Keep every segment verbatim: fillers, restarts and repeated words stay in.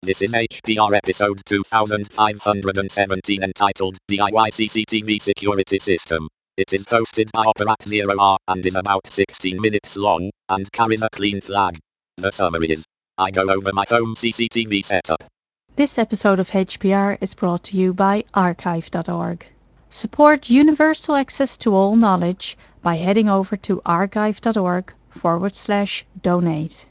This is H P R episode two thousand five hundred seventeen entitled D I Y C C T V Security System. It is hosted by Operat zero R and is about sixteen minutes long and carries a clean flag. The summary is, I go over my home C C T V setup. This episode of H P R is brought to you by archive dot org. Support universal access to all knowledge by heading over to archive dot org forward slash donate.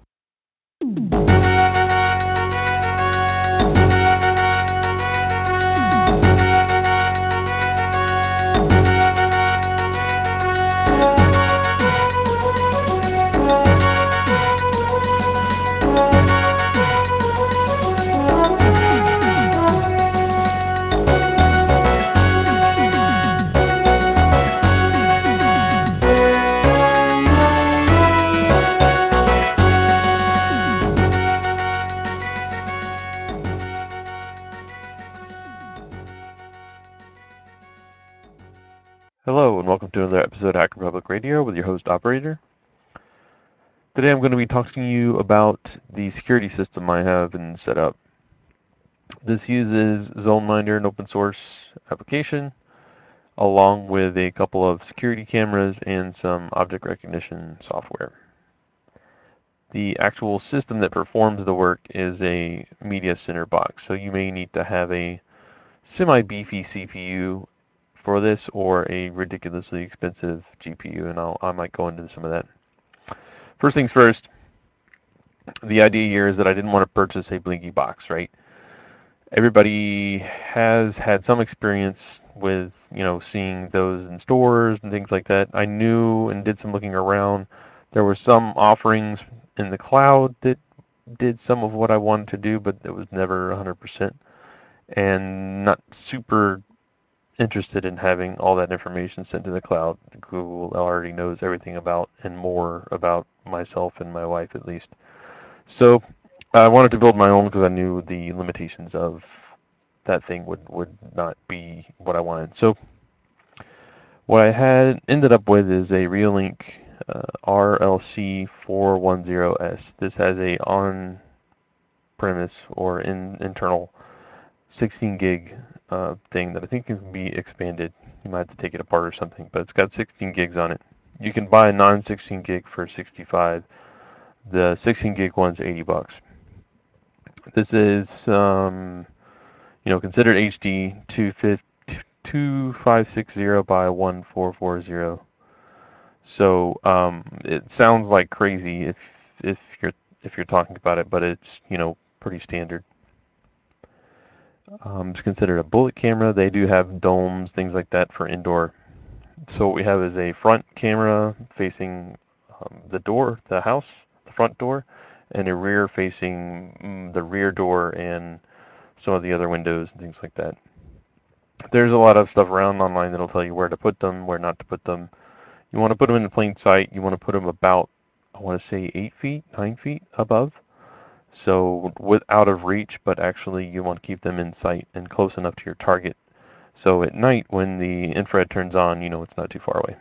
Hello, and welcome to another episode of Hacker Public Radio with your host, Operator. Today I'm going to be talking to you about the security system I have and set up. This uses ZoneMinder, an open source application, along with a couple of security cameras and some object recognition software. The actual system that performs the work is a media center box, so you may need to have a semi-beefy C P U for this or a ridiculously expensive G P U, and I'll, I might go into some of that. First things first, the idea here is that I didn't want to purchase a blinky box, right? Everybody has had some experience with, you know, seeing those in stores and things like that. I knew and did some looking around. There were some offerings in the cloud that did some of what I wanted to do, but it was never one hundred percent. And not super interested in having all that information sent to the cloud. Google already knows everything about and more about myself and my wife at least. So I wanted to build my own because I knew the limitations of that thing would, would not be what I wanted. So what I had ended up with is a Reolink uh, R L C four ten S. This has a on-premise or in internal sixteen gig uh, thing that I think can be expanded. You might have to take it apart or something, but it's got sixteen gigs on it. You can buy a non sixteen gig for sixty-five. The sixteen gig one's eighty bucks. This is, um, you know, considered H D two five six zero by one four four zero. So um, it sounds like crazy if if you're if you're talking about it, but it's, you know, pretty standard. Um, it's considered a bullet camera. They do have domes, things like that for indoor. So what we have is a front camera facing um, the door, the house, the front door, and a rear facing mm, the rear door and some of the other windows and things like that. There's a lot of stuff around online that'll tell you where to put them, where not to put them. You want to put them in the plain sight. You want to put them about, I want to say, eight feet, nine feet above. So with out of reach, but actually you want to keep them in sight and close enough to your target. So at night, when the infrared turns on, you know it's not too far away.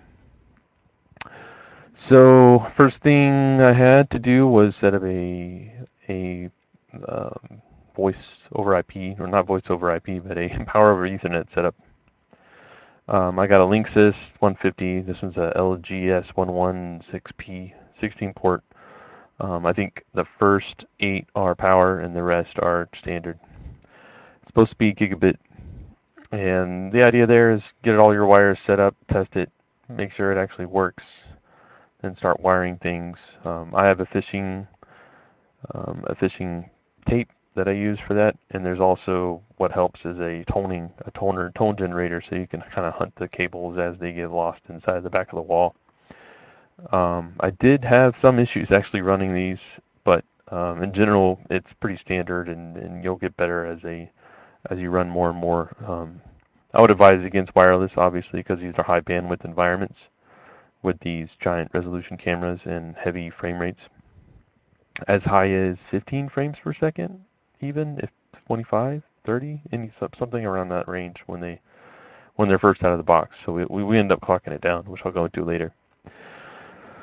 So first thing I had to do was set up a a um, voice over I P, or not voice over I P, but a power over Ethernet setup. Um, I got a Linksys one fifty. This one's a L G S one sixteen P sixteen port. Um, I think the first eight are power and the rest are standard. It's supposed to be gigabit. And the idea there is get all your wires set up, test it, make sure it actually works, then start wiring things. Um, I have a fishing um, a fishing tape that I use for that, and there's also what helps is a toning a toner tone generator, so you can kind of hunt the cables as they get lost inside the back of the wall. Um, I did have some issues actually running these, but um, in general it's pretty standard, and, and you'll get better as a as you run more and more. Um, I would advise against wireless, obviously, because these are high bandwidth environments with these giant resolution cameras and heavy frame rates, as high as fifteen frames per second, even if twenty-five, thirty, any something around that range when they when they're first out of the box. So we we end up clocking it down, which I'll go into later.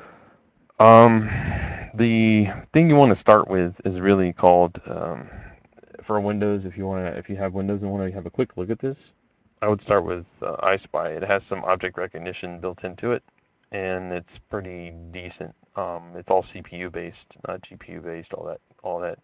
Um, the thing you want to start with is really called um, for Windows, if you want to, if you have Windows and want to have a quick look at this, I would start with uh, iSpy. It has some object recognition built into it, and it's pretty decent. Um, it's all C P U based, not G P U based. All that, all that.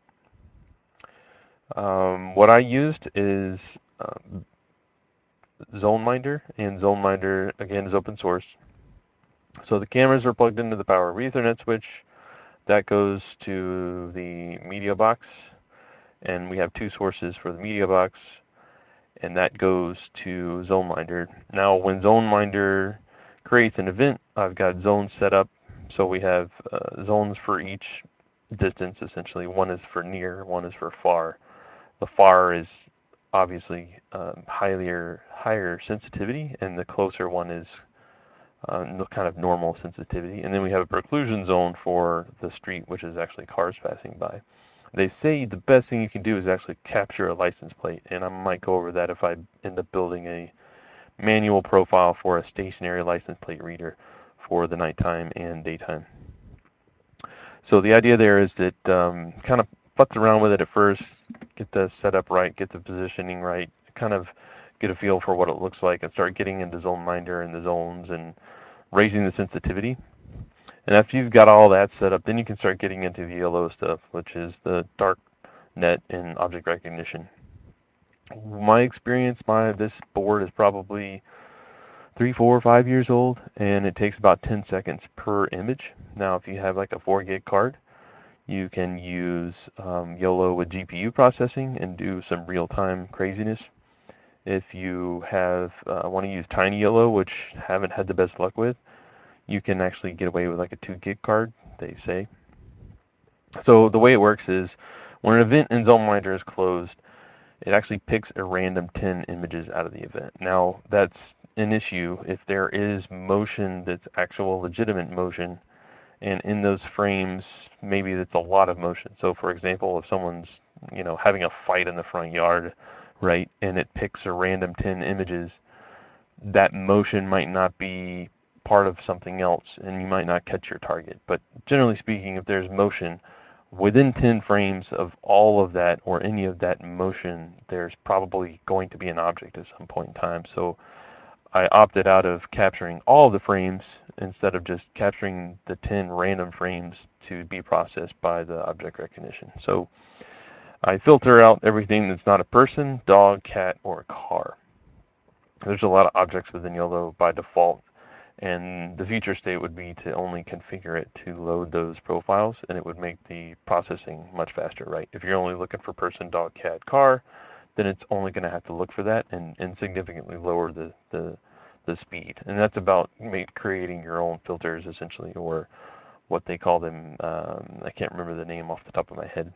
Um, what I used is um, ZoneMinder, and ZoneMinder again is open source. So the cameras are plugged into the power over Ethernet switch. That goes to the media box, and we have two sources for the media box, and that goes to ZoneMinder. Now, when ZoneMinder creates an event, I've got zones set up, so we have uh, zones for each distance essentially. One is for near, one is for far. The far is obviously um, higher higher sensitivity, and the closer one is uh, kind of normal sensitivity. And then we have a preclusion zone for the street, which is actually cars passing by. They say the best thing you can do is actually capture a license plate, and I might go over that if I end up building a manual profile for a stationary license plate reader for the nighttime and daytime. So the idea there is that um, kind of futz around with it at first, get the setup right, get the positioning right, kind of get a feel for what it looks like, and start getting into ZoneMinder and the zones and raising the sensitivity. And after you've got all that set up, then you can start getting into the yellow stuff, which is the dark net and object recognition. My experience, my this board is probably three, four, five years old, and it takes about ten seconds per image. Now, if you have like a four gig card, you can use um, YOLO with G P U processing and do some real-time craziness. If you have uh, want to use Tiny YOLO, which haven't had the best luck with, you can actually get away with like a two gig card, they say. So the way it works is when an event in ZoneMinder is closed, it actually picks a random ten images out of the event. Now, that's an issue if there is motion that's actual legitimate motion, and in those frames, maybe that's a lot of motion. So, for example, if someone's, you know, having a fight in the front yard, right, and it picks a random ten images, that motion might not be part of something else, and you might not catch your target. But generally speaking, if there's motion, within ten frames of all of that or any of that motion, there's probably going to be an object at some point in time. So I opted out of capturing all the frames instead of just capturing the ten random frames to be processed by the object recognition. So I filter out everything that's not a person, dog, cat, or car. There's a lot of objects within YOLO by default, and the future state would be to only configure it to load those profiles, and it would make the processing much faster, right? If you're only looking for person, dog, cat, car, then it's only going to have to look for that and, and significantly lower the, the, the speed. And that's about make, creating your own filters, essentially, or what they call them. Um, I can't remember the name off the top of my head.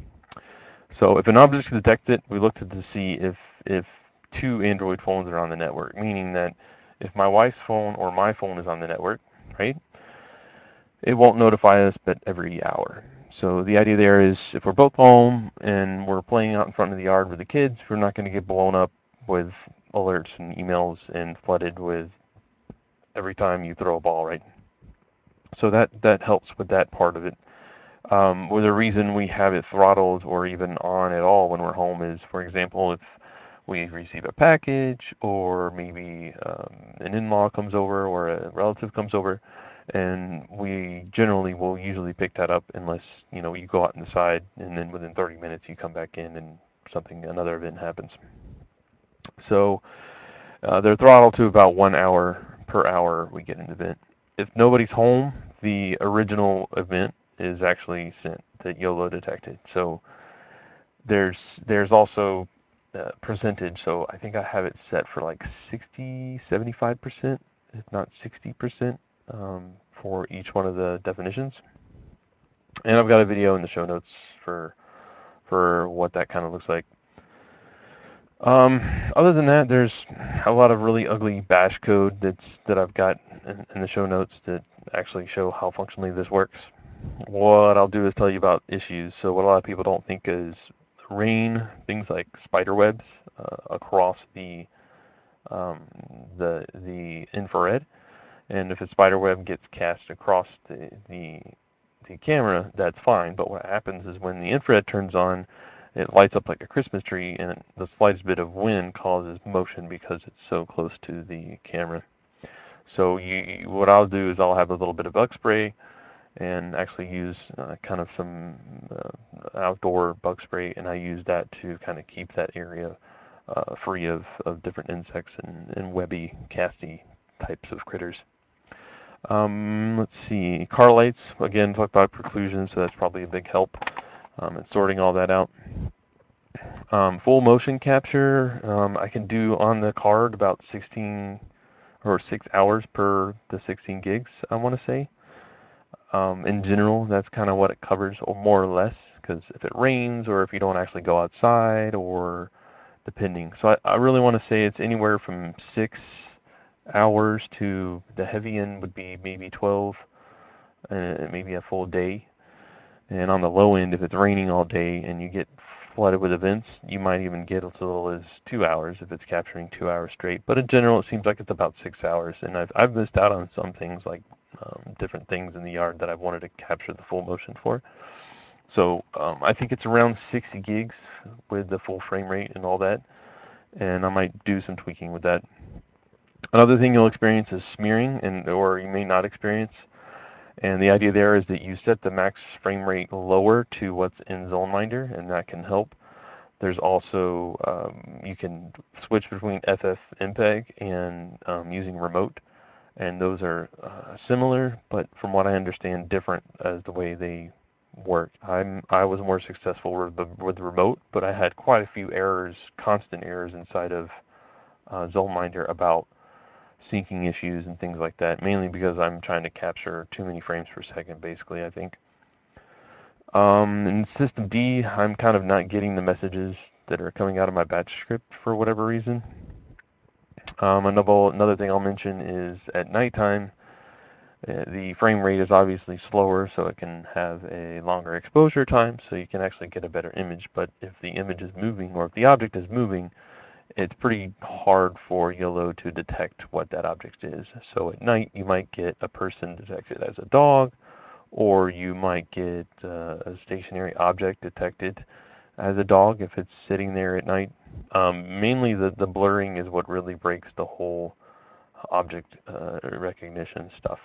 So if an object is detected, we look to see if, if two Android phones are on the network, meaning that if my wife's phone or my phone is on the network, right, it won't notify us but every hour. So the idea there is if we're both home and we're playing out in front of the yard with the kids, we're not going to get blown up with alerts and emails and flooded with every time you throw a ball, right? So that, that helps with that part of it. Um, well, the reason we have it throttled or even on at all when we're home is, for example, if we receive a package or maybe um, an in-law comes over or a relative comes over, and we generally will usually pick that up unless, you know, you go out and decide, and then within thirty minutes you come back in and something, another event happens. So uh, they're throttled to about one hour per hour we get an event. If nobody's home, the original event is actually sent that YOLO detected. So there's there's also uh, percentage. So I think I have it set for like sixty, seventy-five percent, if not sixty percent, um, for each one of the definitions. And I've got a video in the show notes for for what that kind of looks like. Um, other than that, there's a lot of really ugly bash code that's that I've got in, in the show notes that actually show how functionally this works. What I'll do is tell you about issues. So what a lot of people don't think is rain, things like spider webs uh, across the um, the the infrared, and if a spider web gets cast across the the the camera, that's fine. But what happens is when the infrared turns on, it lights up like a Christmas tree, and the slightest bit of wind causes motion because it's so close to the camera. So you, what I'll do is I'll have a little bit of bug spray and actually use uh, kind of some uh, outdoor bug spray, and I use that to kind of keep that area uh, free of, of different insects and, and webby, casty types of critters. Um, let's see, car lights, again, talked about preclusion, so that's probably a big help um, in sorting all that out. Um, full motion capture, um, I can do on the card about sixteen or six hours per the sixteen gigs, I want to say. Um, in general, that's kind of what it covers, or more or less, because if it rains or if you don't actually go outside, or depending. So I, I really want to say it's anywhere from six hours to the heavy end would be maybe twelve, uh, maybe a full day. And on the low end, if it's raining all day and you get flooded with events, you might even get as little as two hours if it's capturing two hours straight. But in general, it seems like it's about six hours. And I've, I've missed out on some things, like um, different things in the yard that I've wanted to capture the full motion for. So um, I think it's around sixty gigs with the full frame rate and all that. And I might do some tweaking with that. Another thing you'll experience is smearing, and or you may not experience. And the idea there is that you set the max frame rate lower to what's in ZoneMinder, and that can help. There's also, um, you can switch between F F M P E G and um, using remote, and those are uh, similar, but from what I understand, different as the way they work. I'm, I was more successful with the, with the remote, but I had quite a few errors, constant errors inside of uh, ZoneMinder about syncing issues and things like that, mainly because I'm trying to capture too many frames per second, basically, I think. Um, in System D, I'm kind of not getting the messages that are coming out of my batch script for whatever reason. Um, another, another thing I'll mention is at nighttime, uh, the frame rate is obviously slower, so it can have a longer exposure time, so you can actually get a better image. But if the image is moving, or if the object is moving, it's pretty hard for YOLO to detect what that object is. So at night, you might get a person detected as a dog, or you might get uh, a stationary object detected as a dog if it's sitting there at night. Um, mainly the, the blurring is what really breaks the whole object uh, recognition stuff.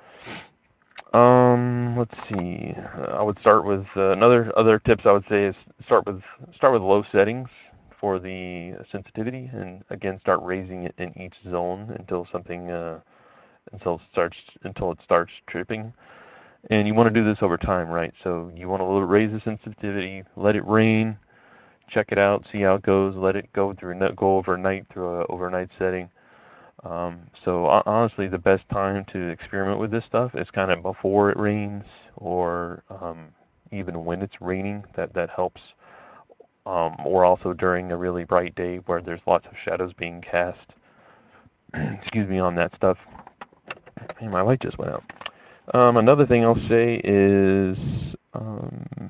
Um, let's see. I would start with uh, another other tips I would say is start with start with low settings for the sensitivity, and again start raising it in each zone until something uh, until it starts until it starts tripping. And you want to do this over time, right? So you want to raise the sensitivity, let it rain, check it out, see how it goes, let it go through go overnight through a overnight setting. Um, so honestly, the best time to experiment with this stuff is kind of before it rains, or um, even when it's raining. That that helps. Um, or also during a really bright day where there's lots of shadows being cast. Excuse me on that stuff. And my light just went out. Um, another thing I'll say is, um,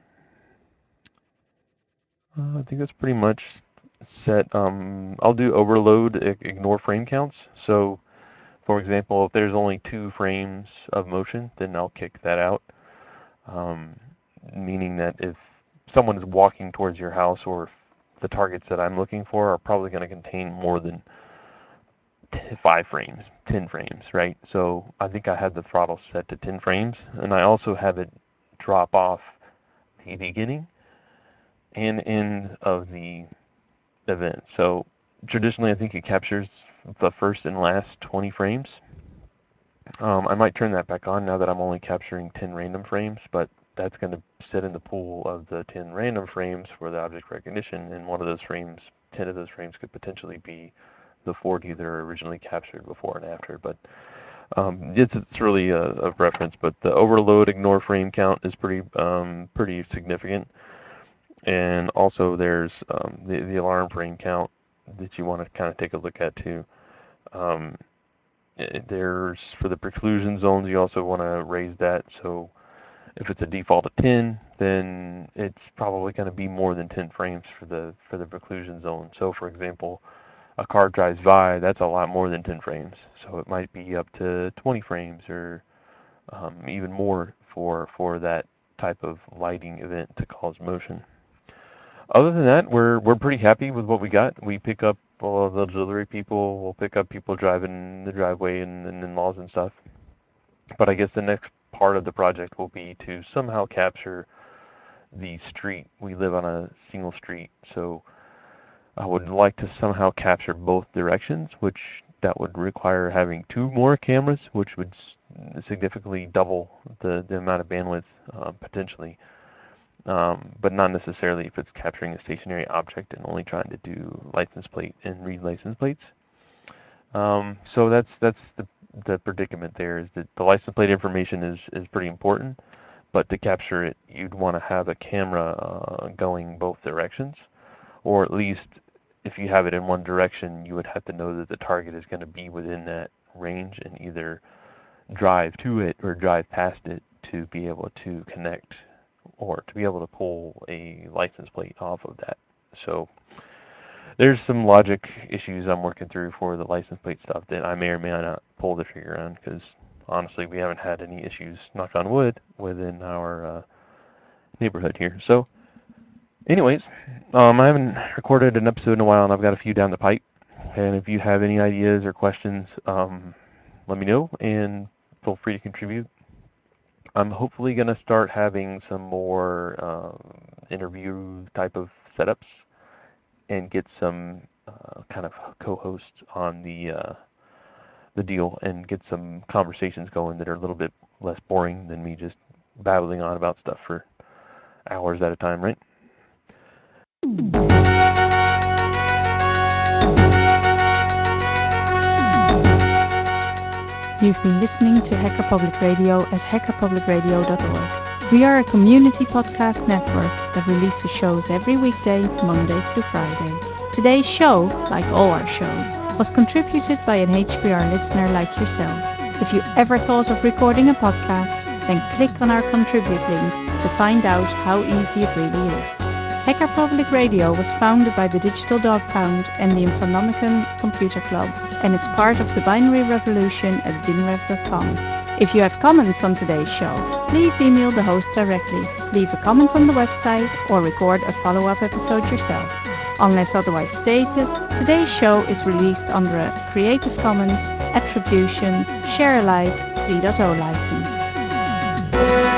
uh, I think that's pretty much set. Um, I'll do overload, ignore frame counts. So, for example, if there's only two frames of motion, then I'll kick that out. Um, meaning that if someone is walking towards your house, or if the targets that I'm looking for are probably going to contain more than five frames, ten frames, right? So I think I have the throttle set to ten frames, and I also have it drop off the beginning and end of the event. So traditionally, I think it captures the first and last twenty frames. Um, I might turn that back on now that I'm only capturing ten random frames, but that's going to sit in the pool of the ten random frames for the object recognition, and one of those frames, ten of those frames could potentially be the forty that are originally captured before and after. But um, it's, it's really a, a preference, but the overload ignore frame count is pretty um, pretty significant. And also there's um, the, the alarm frame count that you want to kind of take a look at too. Um, there's, for the preclusion zones, you also want to raise that. So if it's a default of ten, then it's probably going to be more than ten frames for the for the preclusion zone. So for example, a car drives by, that's a lot more than ten frames. So it might be up to twenty frames, or um, even more for for that type of lighting event to cause motion. Other than that, we're we're pretty happy with what we got. We pick up all of the auxiliary people. We'll pick up people driving the driveway and, and in-laws and stuff. But I guess the next part of the project will be to somehow capture the street. We live on a single street, so I would like to somehow capture both directions, which that would require having two more cameras, which would significantly double the, the amount of bandwidth uh, potentially. Um, but not necessarily if it's capturing a stationary object and only trying to do license plate and read license plates. Um, so that's that's the the predicament there is that the license plate information is is pretty important, but to capture it, you'd want to have a camera uh, going both directions, or at least if you have it in one direction, you would have to know that the target is going to be within that range and either drive to it or drive past it to be able to connect or to be able to pull a license plate off of that. So there's some logic issues I'm working through for the license plate stuff that I may or may not pull the trigger on because honestly we haven't had any issues, knock on wood, within our uh, neighborhood here. So anyways, um, I haven't recorded an episode in a while and I've got a few down the pipe. And if you have any ideas or questions, um, let me know and feel free to contribute. I'm hopefully going to start having some more um, interview type of setups and get some uh, kind of co-hosts on the uh, the deal and get some conversations going that are a little bit less boring than me just babbling on about stuff for hours at a time, right? You've been listening to Hacker Public Radio at hacker public radio dot org. We are a community podcast network that releases shows every weekday, Monday through Friday. Today's show, like all our shows, was contributed by an H P R listener like yourself. If you ever thought of recording a podcast, then click on our contribute link to find out how easy it really is. Hacker Public Radio was founded by the Digital Dog Pound and the Infonomicon Computer Club and is part of the Binary Revolution at binrev dot com. If you have comments on today's show, please email the host directly, leave a comment on the website, or record a follow-up episode yourself. Unless otherwise stated, today's show is released under a Creative Commons Attribution Share Alike three point oh license.